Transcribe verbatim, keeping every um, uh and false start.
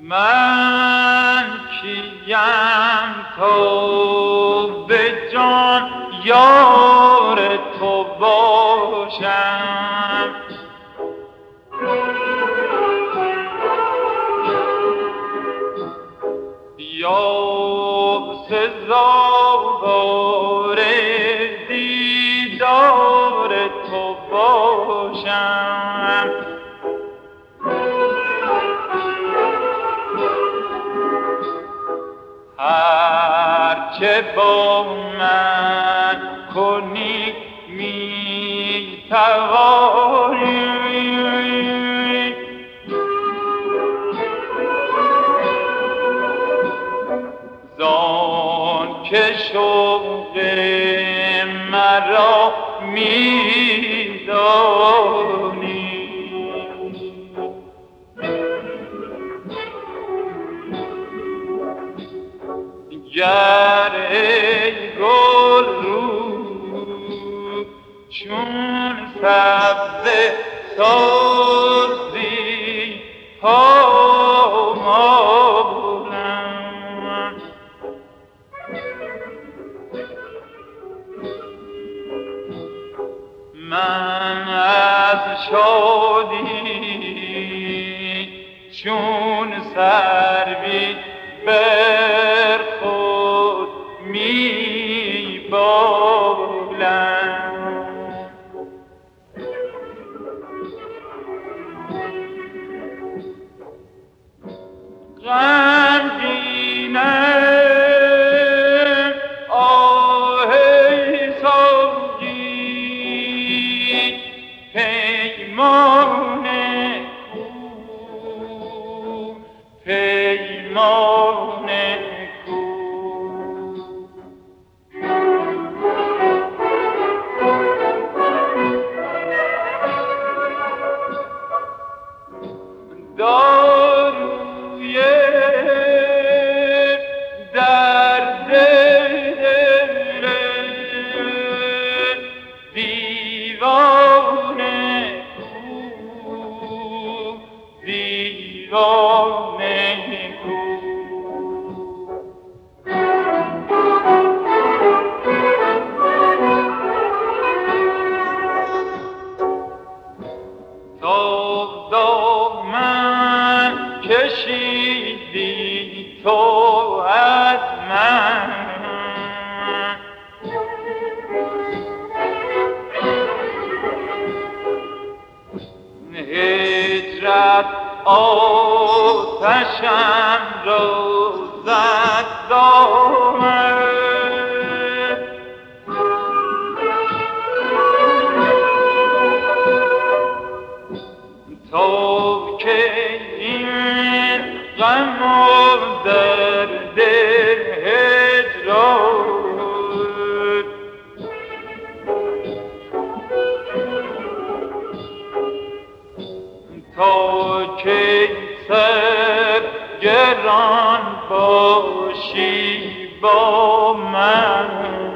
من کیم تو به جان یار تو باشم، یا سزاوار دیدار تو باشم. هرچه با من کنی می توانی، زان که شوق مرا می دانی. گر ای گل رو چون سبزه سازی پامالم، من از شادی چون سروی بر خود می بالم. غمگینم آه ای ساقی، پیمان کو پیمان کو. داروی درد دل دیوانه کو دیوانه کو. تا دامن کشیدی تو از من، هجرت آتشم را زد دامن. تا که این غم و درد هجران تا که سر گران باشی با من.